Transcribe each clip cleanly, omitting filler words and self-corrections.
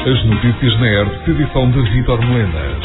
As notícias na ERP, edição de Vítor Melenas.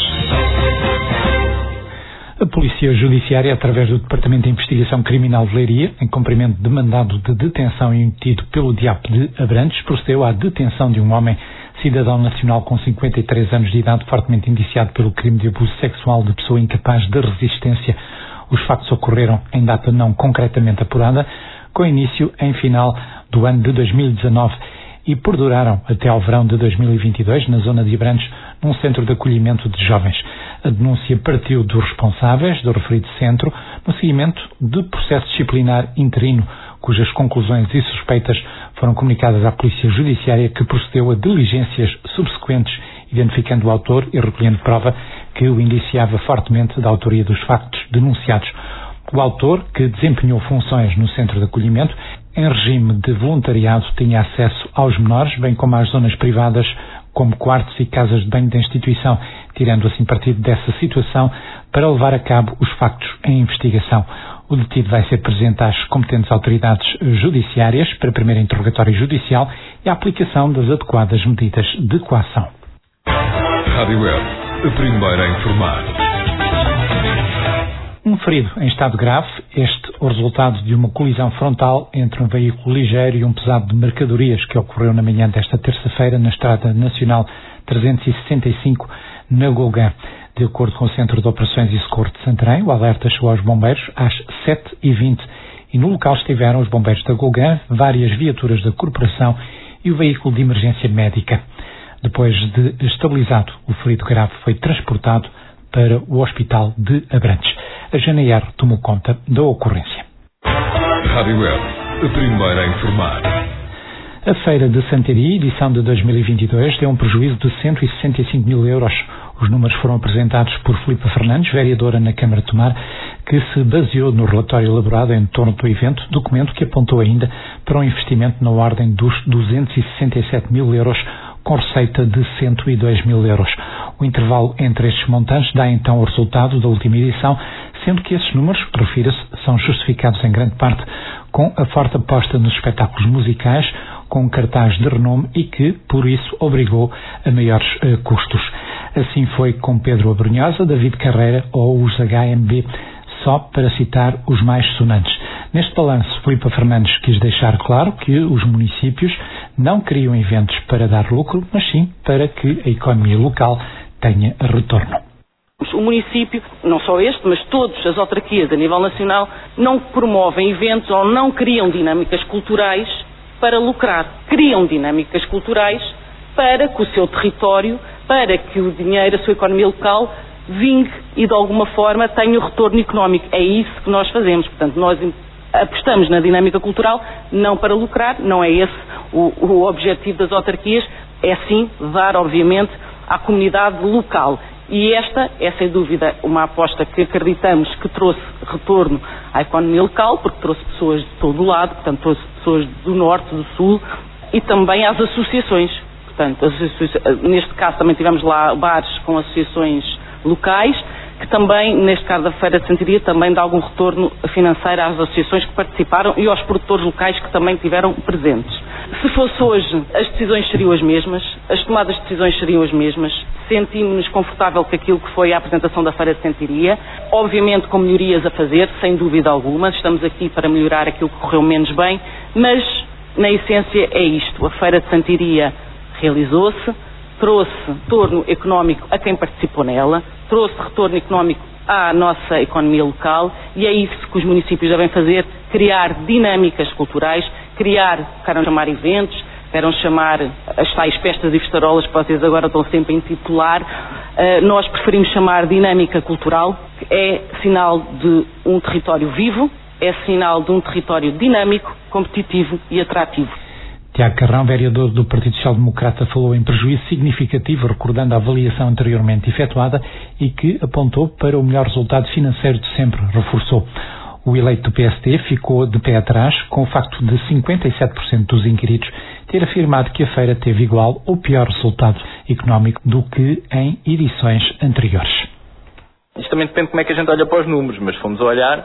A Polícia Judiciária, através do Departamento de Investigação Criminal de Leiria, em cumprimento de mandado de detenção emitido pelo DIAP de Abrantes, procedeu à detenção de um homem, cidadão nacional com 53 anos de idade, fortemente indiciado pelo crime de abuso sexual de pessoa incapaz de resistência. Os factos ocorreram em data não concretamente apurada, com início em final do ano de 2019 e perduraram até ao verão de 2022 na zona de Abrantes, num centro de acolhimento de jovens. A denúncia partiu dos responsáveis do referido centro no seguimento de processo disciplinar interino, cujas conclusões e suspeitas foram comunicadas à Polícia Judiciária, que procedeu a diligências subsequentes, identificando o autor e recolhendo prova que o indiciava fortemente da autoria dos factos denunciados. O autor, que desempenhou funções no centro de acolhimento, em regime de voluntariado, tinha acesso aos menores, bem como às zonas privadas, como quartos e casas de banho da instituição, tirando assim partido dessa situação para levar a cabo os factos em investigação. O detido vai ser presente às competentes autoridades judiciárias para primeiro interrogatório judicial e a aplicação das adequadas medidas de coação. Rádio ERP, a primeira a informar. Um ferido em estado grave, este o resultado de uma colisão frontal entre um veículo ligeiro e um pesado de mercadorias que ocorreu na manhã desta terça-feira na Estrada Nacional 365, na Golgã. De acordo com o Centro de Operações e Socorro de Santarém, o alerta chegou aos bombeiros às 7h20 e no local estiveram os bombeiros da Golgã, várias viaturas da corporação e o veículo de emergência médica. Depois de estabilizado, o ferido grave foi transportado para o Hospital de Abrantes. A GNR tomou conta da ocorrência. Rádio ERP, a primeira a informar. A Feira de Santaria, edição de 2022, deu um prejuízo de 165 mil euros. Os números foram apresentados por Filipa Fernandes, vereadora na Câmara de Tomar, que se baseou no relatório elaborado em torno do evento, documento que apontou ainda para um investimento na ordem dos 267 mil euros, com receita de 102 mil euros. O intervalo entre estes montantes dá então o resultado da última edição, sendo que esses números, refira-se, são justificados em grande parte com a forte aposta nos espetáculos musicais, com um cartaz de renome e que, por isso, obrigou a maiores custos. Assim foi com Pedro Abrunhosa, David Carreira ou os HMB, só para citar os mais sonantes. Neste balanço, Filipa Fernandes quis deixar claro que os municípios não criam eventos para dar lucro, mas sim para que a economia local tenha retorno. O município, não só este, mas todas as autarquias a nível nacional, não promovem eventos ou não criam dinâmicas culturais para lucrar. Criam dinâmicas culturais para que o seu território, para que o dinheiro, a sua economia local, vingue e de alguma forma tenha o retorno económico. É isso que nós fazemos. Portanto, nós apostamos na dinâmica cultural não para lucrar, não é esse o objetivo das autarquias, é sim dar, obviamente, à comunidade local. E esta é, sem dúvida, uma aposta que acreditamos que trouxe retorno à economia local, porque trouxe pessoas de todo o lado, portanto, trouxe pessoas do norte, do sul, e também às associações. Portanto, neste caso também tivemos lá bares com associações locais, que também, neste caso da Feira de Santaria, também dá algum retorno financeiro às associações que participaram e aos produtores locais que também tiveram presentes. Se fosse hoje, as decisões seriam as mesmas, as tomadas de decisões seriam as mesmas, sentimos-nos confortável com aquilo que foi a apresentação da Feira de Santaria, obviamente com melhorias a fazer, sem dúvida alguma, estamos aqui para melhorar aquilo que correu menos bem, mas, na essência, é isto. A Feira de Santaria realizou-se, trouxe retorno económico a quem participou nela, trouxe retorno económico à nossa economia local e é isso que os municípios devem fazer, criar dinâmicas culturais, queiram chamar eventos, queiram chamar as tais festas e festarolas que vocês agora estão sempre a intitular. Nós preferimos chamar dinâmica cultural, que é sinal de um território vivo, é sinal de um território dinâmico, competitivo e atrativo. Tiago Carrão, vereador do Partido Social Democrata, falou em prejuízo significativo, recordando a avaliação anteriormente efetuada e que apontou para o melhor resultado financeiro de sempre, reforçou. O eleito do PSD ficou de pé atrás com o facto de 57% dos inquiridos ter afirmado que a feira teve igual ou pior resultado económico do que em edições anteriores. Isto também depende de como é que a gente olha para os números, mas fomos a olhar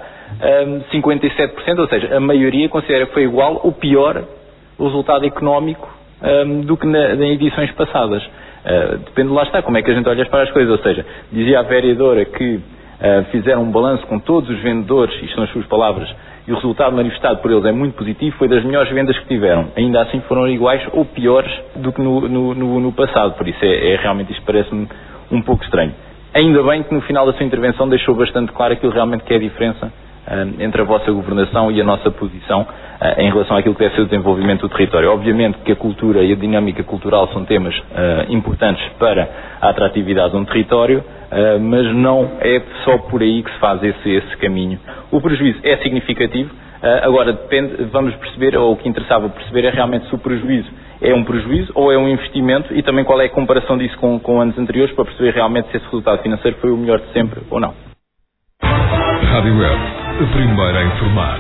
57%, ou seja, a maioria considera que foi igual ou pior o resultado económico do que em edições passadas. Depende, lá está, como é que a gente olha para as coisas. Ou seja, dizia a vereadora que fizeram um balanço com todos os vendedores, isto são as suas palavras, e o resultado manifestado por eles é muito positivo, foi das melhores vendas que tiveram. Ainda assim foram iguais ou piores do que no passado, por isso realmente isto parece-me um pouco estranho. Ainda bem que no final da sua intervenção deixou bastante claro aquilo realmente que é a diferença entre a vossa governação e a nossa posição em relação àquilo que deve ser o desenvolvimento do território. Obviamente que a cultura e a dinâmica cultural são temas importantes para a atratividade de um território, mas não é só por aí que se faz esse caminho. O prejuízo é significativo, agora depende, vamos perceber, ou o que interessava perceber é realmente se o prejuízo é um prejuízo ou é um investimento e também qual é a comparação disso com anos anteriores para perceber realmente se esse resultado financeiro foi o melhor de sempre ou não. Rádio Web, a primeira a informar.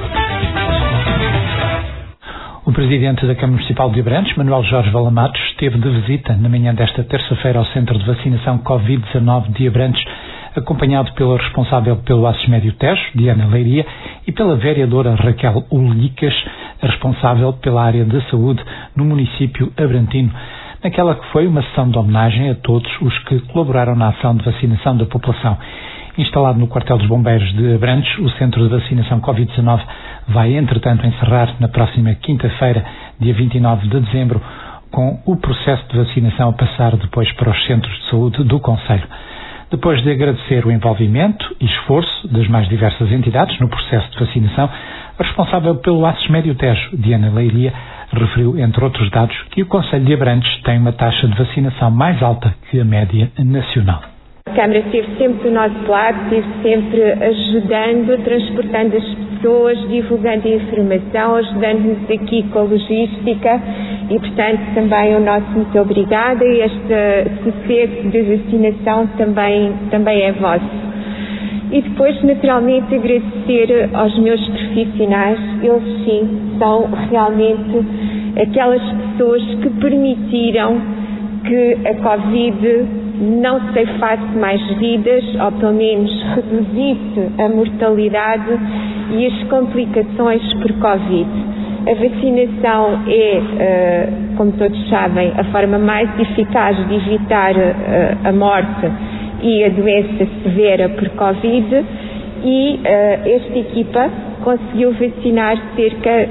O Presidente da Câmara Municipal de Abrantes, Manuel Jorge Valamatos, esteve de visita na manhã desta terça-feira ao Centro de Vacinação Covid-19 de Abrantes, acompanhado pela responsável pelo ACES Médio Tejo, Diana Leiria, e pela vereadora Raquel Ulicas, responsável pela área de saúde no município abrantino, naquela que foi uma sessão de homenagem a todos os que colaboraram na ação de vacinação da população. Instalado no quartel dos bombeiros de Abrantes, o centro de vacinação Covid-19 vai, entretanto, encerrar na próxima quinta-feira, dia 29 de dezembro, com o processo de vacinação a passar depois para os centros de saúde do concelho. Depois de agradecer o envolvimento e esforço das mais diversas entidades no processo de vacinação, a responsável pelo ACES Médio Tejo, Diana Leiria, referiu, entre outros dados, que o concelho de Abrantes tem uma taxa de vacinação mais alta que a média nacional. A Câmara esteve sempre do nosso lado, esteve sempre ajudando, transportando as pessoas, divulgando a informação, ajudando-nos aqui com a logística e, portanto, também o nosso muito obrigada e este sucesso de vacinação também é vosso. E depois, naturalmente, agradecer aos meus profissionais, eles sim são realmente aquelas pessoas que permitiram que a Covid não ceifasse mais vidas, ou pelo menos reduzisse a mortalidade e as complicações por Covid. A vacinação é, como todos sabem, a forma mais eficaz de evitar a morte e a doença severa por Covid e esta equipa conseguiu vacinar cerca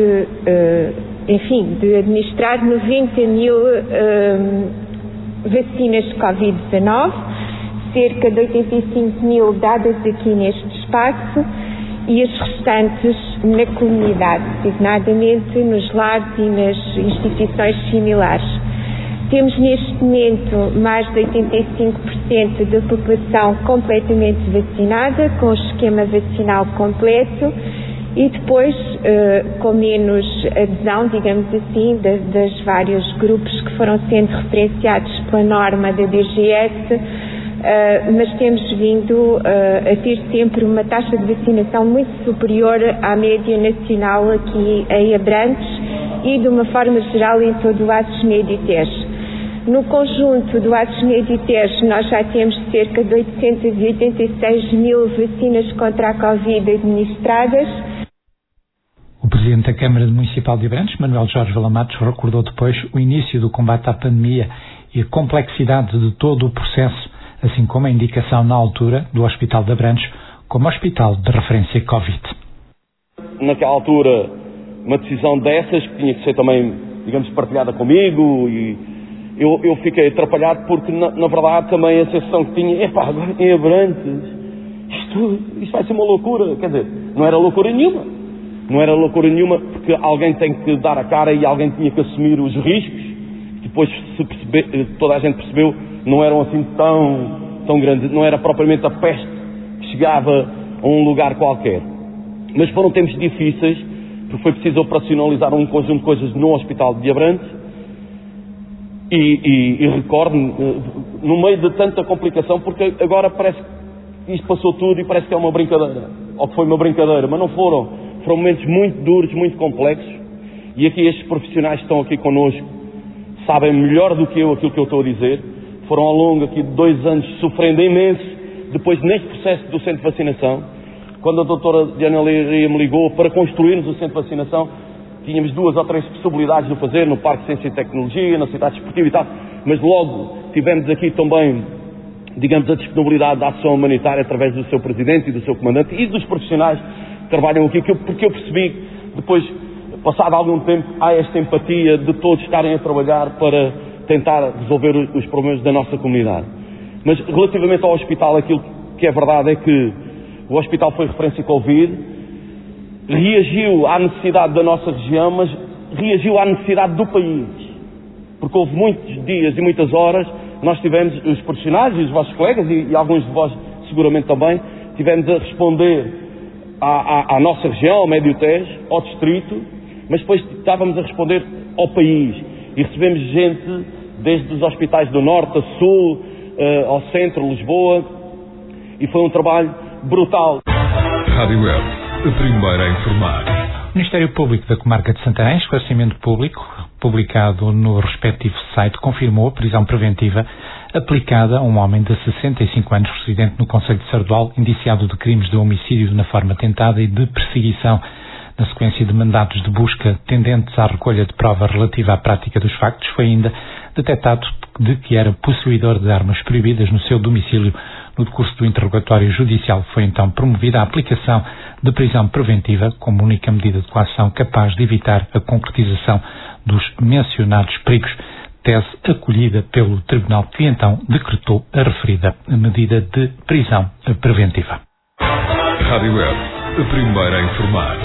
de administrar 90 mil vacinas de Covid-19, cerca de 85 mil dadas aqui neste espaço e as restantes na comunidade, designadamente nos lares e nas instituições similares. Temos neste momento mais de 85% da população completamente vacinada, com o esquema vacinal completo e depois com menos adesão, digamos assim, dos vários grupos que foram sendo referenciados pela norma da DGS, mas temos vindo a ter sempre uma taxa de vacinação muito superior à média nacional aqui em Abrantes e de uma forma geral em todo o ACES Médio Tejo. No conjunto do ACES Médio Tejo nós já temos cerca de 886 mil vacinas contra a Covid administradas. O Presidente da Câmara Municipal de Abrantes, Manuel Jorge Valamatos, recordou depois o início do combate à pandemia e a complexidade de todo o processo, assim como a indicação na altura do Hospital de Abrantes como hospital de referência Covid. Naquela altura, uma decisão dessas que tinha que ser também, digamos, partilhada comigo e eu fiquei atrapalhado porque, na verdade, também a sensação que tinha, agora em Abrantes, isto vai ser uma loucura, quer dizer, não era loucura nenhuma, porque alguém tem que dar a cara e alguém tinha que assumir os riscos, depois toda a gente percebeu, não eram assim tão grandes, não era propriamente a peste que chegava a um lugar qualquer. Mas foram tempos difíceis, porque foi preciso operacionalizar um conjunto de coisas no Hospital de Abrantes, e recordo, no meio de tanta complicação, porque agora parece que isto passou tudo e parece que é uma brincadeira, ou que foi uma brincadeira, mas não foram momentos muito duros, muito complexos, e aqui estes profissionais que estão aqui connosco sabem melhor do que eu aquilo que eu estou a dizer, foram ao longo aqui de 2 anos sofrendo imenso, depois neste processo do centro de vacinação, quando a doutora Diana Leiria me ligou para construirmos o centro de vacinação, tínhamos 2 ou 3 possibilidades de o fazer, no Parque de Ciência e Tecnologia, na Cidade Desportiva e tal, mas logo tivemos aqui também, digamos, a disponibilidade da ação humanitária através do seu Presidente e do seu Comandante e dos profissionais que trabalham aqui, porque eu percebi, depois, passado algum tempo, há esta empatia de todos estarem a trabalhar para tentar resolver os problemas da nossa comunidade. Mas, relativamente ao hospital, aquilo que é verdade é que o hospital foi referência Covid, reagiu à necessidade da nossa região, mas reagiu à necessidade do país. Porque houve muitos dias e muitas horas, nós tivemos, os profissionais e os vossos colegas, e alguns de vós seguramente também, tivemos a responder à nossa região, ao Médio Tejo, ao distrito, mas depois estávamos a responder ao país. E recebemos gente desde os hospitais do Norte, a Sul, ao Centro, Lisboa, e foi um trabalho brutal. Rádio Web, a primeira a informar. O Ministério Público da Comarca de Santarém, esclarecimento público, publicado no respectivo site, confirmou a prisão preventiva aplicada a um homem de 65 anos, residente no concelho de Sardual, indiciado de crimes de homicídio na forma tentada e de perseguição, na sequência de mandados de busca tendentes à recolha de prova relativa à prática dos factos. Foi ainda detectado de que era possuidor de armas proibidas no seu domicílio. No decurso do interrogatório judicial foi então promovida a aplicação de prisão preventiva como única medida de coação capaz de evitar a concretização dos mencionados perigos, tese acolhida pelo Tribunal, que então decretou a referida medida de prisão preventiva. Rádio Web, a primeira a informar.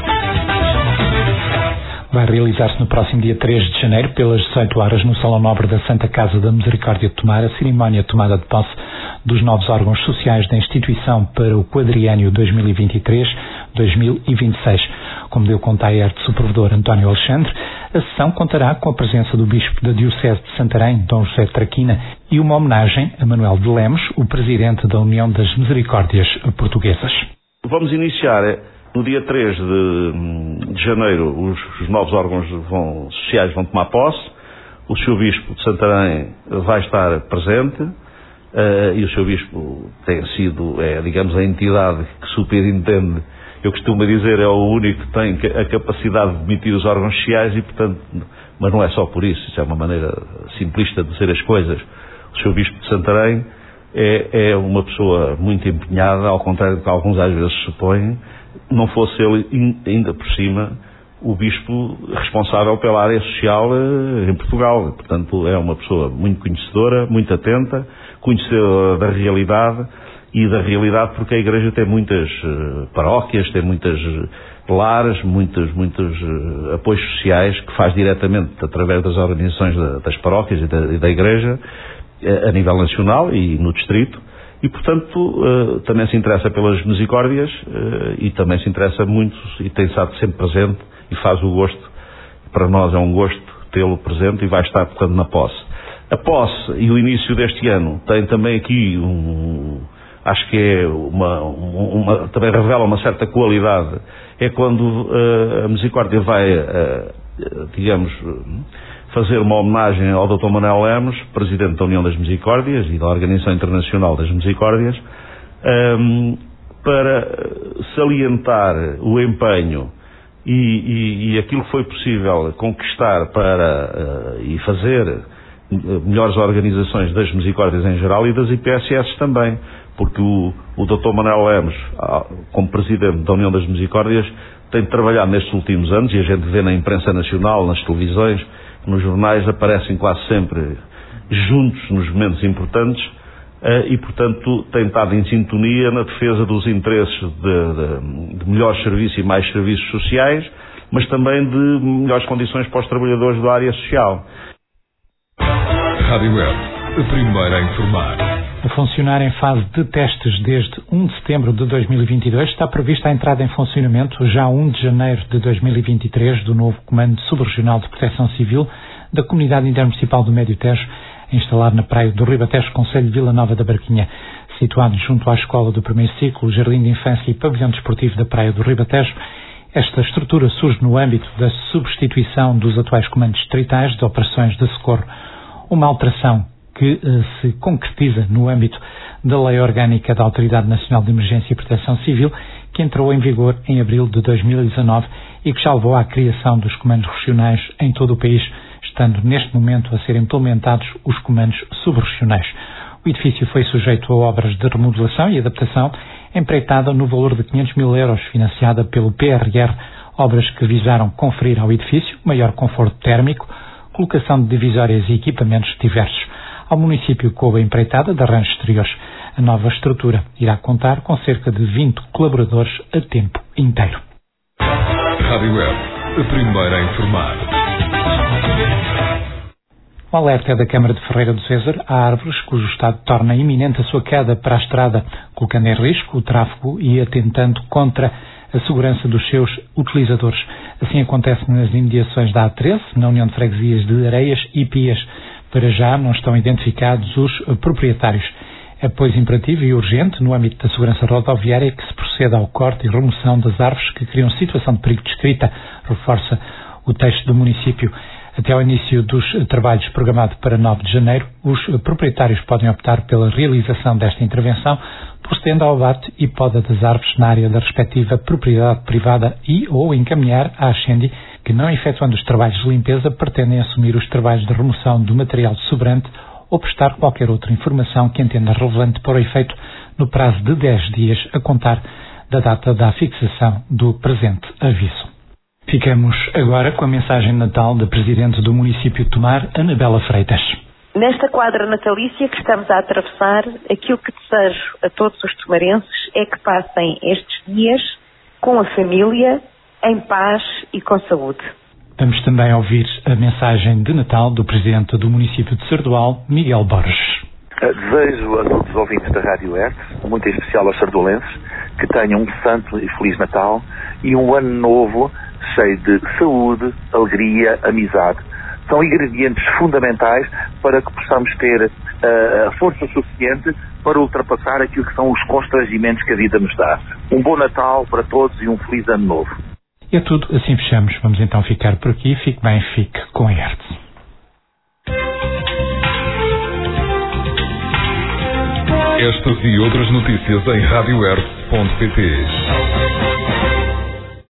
Vai realizar-se no próximo dia 3 de janeiro, pelas 18 horas, no Salão Nobre da Santa Casa da Misericórdia de Tomar, a cerimónia de tomada de posse dos novos órgãos sociais da instituição para o quadriênio 2023-2026. Como deu conta a ERTE o provedor António Alexandre, a sessão contará com a presença do Bispo da Diocese de Santarém, Dom José Traquina, e uma homenagem a Manuel de Lemos, o Presidente da União das Misericórdias Portuguesas. Vamos iniciar no dia 3 de janeiro, os novos órgãos sociais vão tomar posse. O Sr. Bispo de Santarém vai estar presente e o Sr. Bispo tem sido, digamos, a entidade que superintende. Eu costumo dizer, é o único que tem a capacidade de demitir os órgãos sociais e, portanto, mas não é só por isso, isso é uma maneira simplista de dizer as coisas. O Sr. Bispo de Santarém é uma pessoa muito empenhada, ao contrário do que alguns às vezes supõem. Não fosse ele, ainda por cima, o Bispo responsável pela área social em Portugal. Portanto, é uma pessoa muito conhecedora, muito atenta, conhecedora da realidade, e da realidade porque a Igreja tem muitas paróquias, tem muitas lares, muitos apoios sociais que faz diretamente através das organizações das paróquias e da Igreja a nível nacional e no distrito. E, portanto, também se interessa pelas misericórdias e também se interessa muito e tem estado sempre presente e faz o gosto. Para nós é um gosto tê-lo presente e vai estar, portanto, na posse. A posse e o início deste ano tem também aqui acho que é também revela uma certa qualidade. É quando a misericórdia vai, digamos, fazer uma homenagem ao Dr. Manuel Lemos, Presidente da União das Misericórdias e da Organização Internacional das Misericórdias, para salientar o empenho e aquilo que foi possível conquistar e fazer melhores organizações das Misericórdias em geral e das IPSS também, porque o Dr. Manuel Lemos, como Presidente da União das Misericórdias, tem trabalhado nestes últimos anos, e a gente vê na imprensa nacional, nas televisões, nos jornais, aparecem quase sempre juntos nos momentos importantes e, portanto, tem estado em sintonia na defesa dos interesses de melhores serviços e mais serviços sociais, mas também de melhores condições para os trabalhadores da área social. Rádio Web, a primeira a informar. A funcionar em fase de testes desde 1 de setembro de 2022, está prevista a entrada em funcionamento já 1 de janeiro de 2023 do novo Comando Subregional de Proteção Civil da Comunidade Intermunicipal do Médio Tejo, instalado na praia do Ribatejo, concelho de Vila Nova da Barquinha. Situado junto à Escola do Primeiro Ciclo, Jardim de Infância e Pavilhão Desportivo da praia do Ribatejo, esta estrutura surge no âmbito da substituição dos atuais comandos distritais de operações de socorro, uma alteração que se concretiza no âmbito da Lei Orgânica da Autoridade Nacional de Emergência e Proteção Civil, que entrou em vigor em abril de 2019 e que já levou à criação dos comandos regionais em todo o país, estando neste momento a ser implementados os comandos subregionais. O edifício foi sujeito a obras de remodelação e adaptação, empreitada no valor de 500 mil euros, financiada pelo PRR, obras que visaram conferir ao edifício maior conforto térmico, colocação de divisórias e equipamentos diversos. Ao município coube a empreitada de arranjos exteriores. A nova estrutura irá contar com cerca de 20 colaboradores a tempo inteiro. Rádio Web, a primeira a informar. O alerta é da Câmara de Ferreira do César a árvores cujo estado torna iminente a sua queda para a estrada, colocando em risco o tráfego e atentando contra a segurança dos seus utilizadores. Assim acontece nas imediações da A13, na União de Freguesias de Areias e Pias. Para já não estão identificados os proprietários. É, pois, imperativo e urgente, no âmbito da segurança rodoviária, que se proceda ao corte e remoção das árvores que criam situação de perigo descrita, reforça o texto do município. Até ao início dos trabalhos programado para 9 de janeiro, os proprietários podem optar pela realização desta intervenção, procedendo ao abate e poda das árvores na área da respectiva propriedade privada e ou encaminhar à Ascendi, que, não efetuando os trabalhos de limpeza, pretendem assumir os trabalhos de remoção do material sobrante ou prestar qualquer outra informação que entenda relevante para o efeito no prazo de 10 dias a contar da data da fixação do presente aviso. Ficamos agora com a mensagem de Natal da Presidente do município de Tomar, Anabela Freitas. Nesta quadra natalícia que estamos a atravessar, aquilo que desejo a todos os tomarenses é que passem estes dias com a família, em paz e com saúde. Vamos também ouvir a mensagem de Natal do Presidente do município de Sardual, Miguel Borges. Desejo a todos os ouvintes da Rádio Web, muito em especial aos sardulenses, que tenham um santo e feliz Natal e um ano novo cheio de saúde, alegria, amizade. São ingredientes fundamentais para que possamos ter a força suficiente para ultrapassar aquilo que são os constrangimentos que a vida nos dá. Um bom Natal para todos e um feliz ano novo. É tudo, assim fechamos. Vamos então ficar por aqui. Fique bem, fique com a Hertz. Estas e outras notícias em radiohertz.pt.